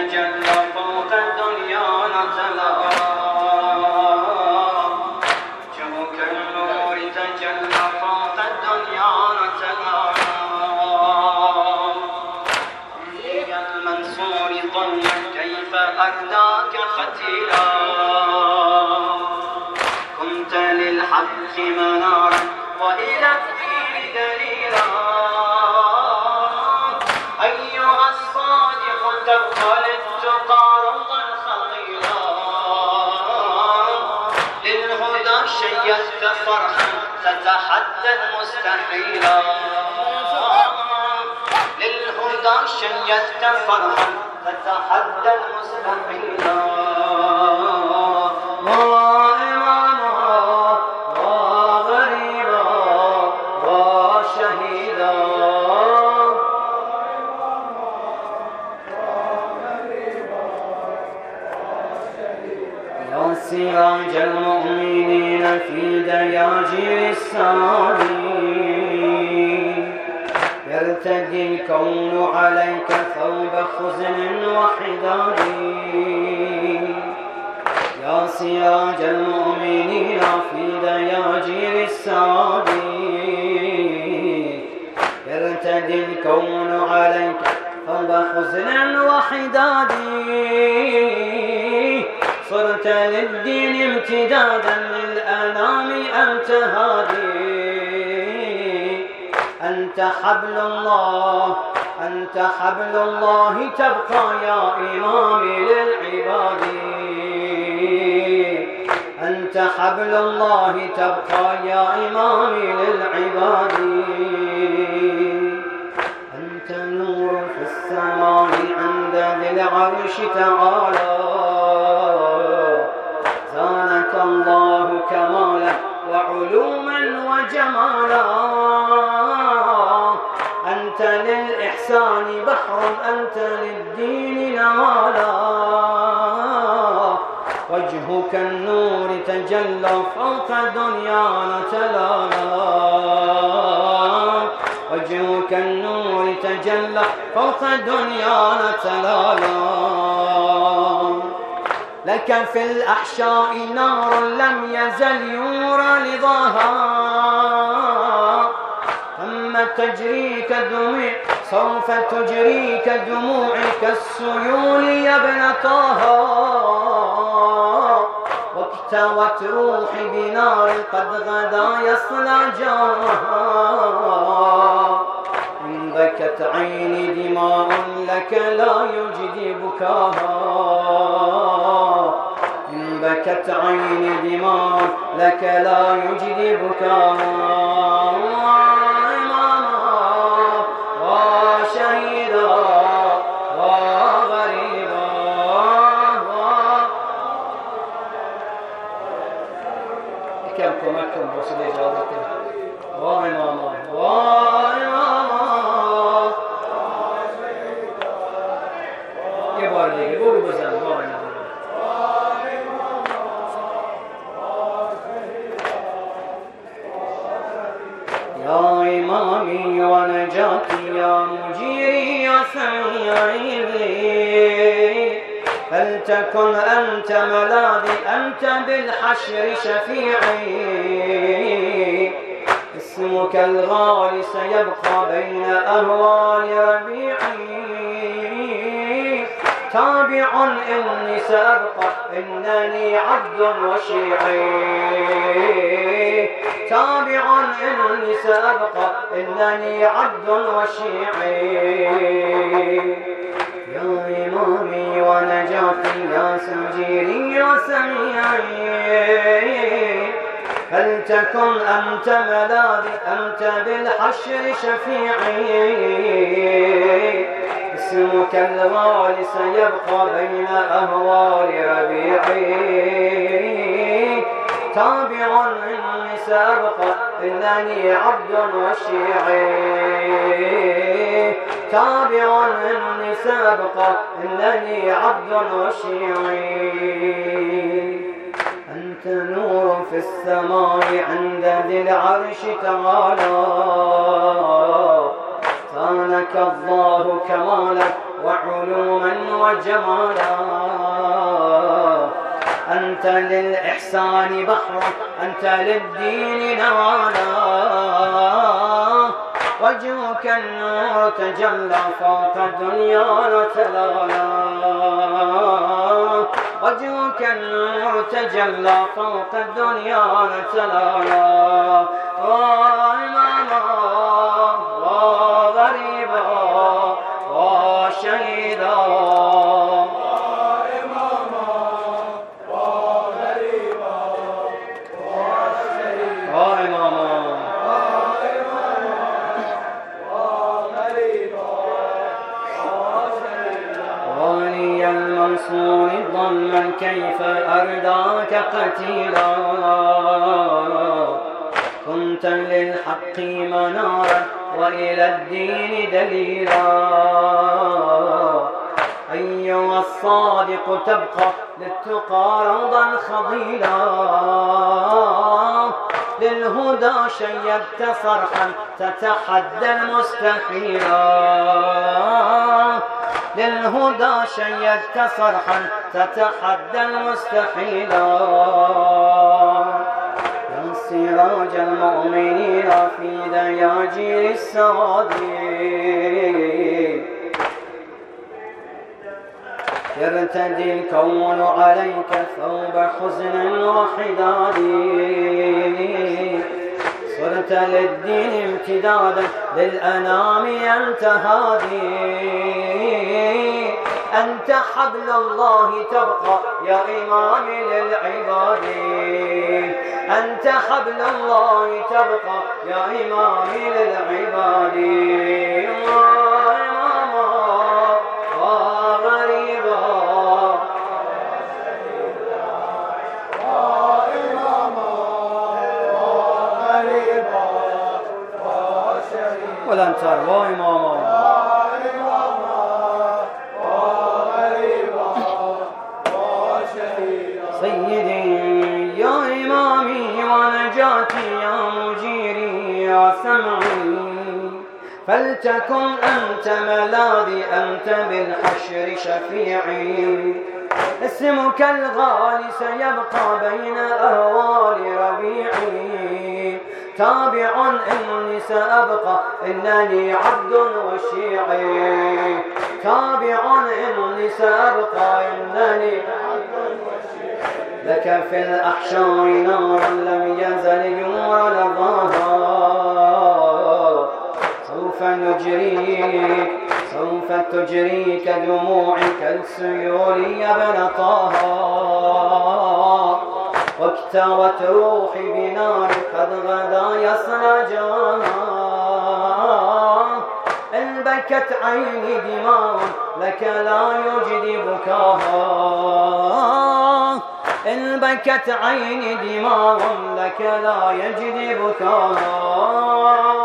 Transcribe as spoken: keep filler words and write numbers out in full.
تجلى فوق الدنيا نتلا وجهك النور تجلى فوق الدنيا نتلا أمني المنصور ضلا كيف أكداك ختيلا كنت للحق منارا وإلى الدين دليلا أيها الصادق تبقى للتقى روضا خطيرا للهدى شيدت فرحا تتحدى المستحيلا للهدى شيدت فرحا تتحدى المستحيلا سراج المؤمنين في دياجير السامي يرتدي الكون عليك ثوب خزن وحداد يا سراج المؤمنين في دياجير السامي يرتدي الكون عليك ثوب خزن وحداد صرت للدين امتدادا للأنام أنت هادي أنت حبل الله أنت حبل الله تبقى يا إمامي للعباد أنت حبل الله تبقى يا إمامي للعباد أنت نور في السماء عند ذي العرش تعالى زانك الله كمالا وعلوما وجمالا أنت للإحسان بحر أنت للدين نوالا وجهك النور تجلى فوق دنيانا تلالا وجهك النور تجلى فوق دنيانا تلالا لك في الأحشاء نار لم يزل يورى لظاها ثم تجريك دموع سوف تجريك دموعك السيول يا ابن طه واكتوت روحي بنار قد غدا يصلى جارها إن بكت عيني دماء لك لا يجدي بكاها إن بكت عيني دماء لك لا يجدي بكاها وشهيدا وغريبا كمكم أكم رسول إجابتك وإماما وإماما يبار لي قولوا بزن وإماما يا إمامي ونجاتي يا مجيري يا سميعي فلتكن أنت ملاذي أنت بالحشر شفيعي اسمك الغالي سيبقى بين أهوال ربيعي تابع إني سأبقى إنني عبد وشيعي تابع إني سأبقى إنني عبد وشيعي يا إمامي ونجاتي يا سجيري يا سميعي فلتكن أنت ملاذي أنت بالحشر شفيعي اسمك الغالي سيبقى بين أهوال ربيعي تابع إني سأبقى إنني عبد وشيعي تابع إني سأبقى إنني عبد وشيعي أنت نور في السماء عند ذي العرش تعالى صانك الله كمالك وعلوما وجمالا. أنت للإحسان بحر، أنت للدين نوالا. وجهك النور تجلى فوق الدنيا وتلالا. وجهك النور تجلى فوق الدنيا وتلالا. وإماما وغريبا وشهيدا. وإماما وغريبا وشهيدا. وإماما المنصور ضما كيف أرداك قتيلا. كنت للحق منارا وإلى الدين دليلا. أيها الصادق تبقى للتقى روضا خضيلا. للهدى شيدت صرحا تتحدى المستحيلا. للهدى شيدت صرحا تتحدى المستحيلا. يا سراج المؤمنين في دياجير السوادي. يرتدي الكون عليك ثوب حزن وحداد. صرت للدين امتدادا للأنام أنت هادي. أنت حبل الله تبقى يا إمام للعباد. أنت حبل الله تبقى يا إمام للعباد. وإماما وغريبا ولا انتر. وإماما سيدي يا إمامي ونجاتي يا مجيري يا سمعي. فلتكن أنت ملاذي أنت بالحشر شفيعي. اسمك الغالي سيبقى بين أهوال ربيعي. تابع إني سأبقى إنني عبد وشيعي. تابع إني سأبقى إنني عبد وشيعي. لك في الأحشاء نارا لم يزل يرى لظاها. سوف نجريك سوف تجريك دموعك السيول يا ابن طه. واكتوت روحي بنار قد غدا يصنع جاها. إن بكت عيني دماء لك لا يجدي بكاها. إن بكت عيني دماء لك لا يجدي بكاها.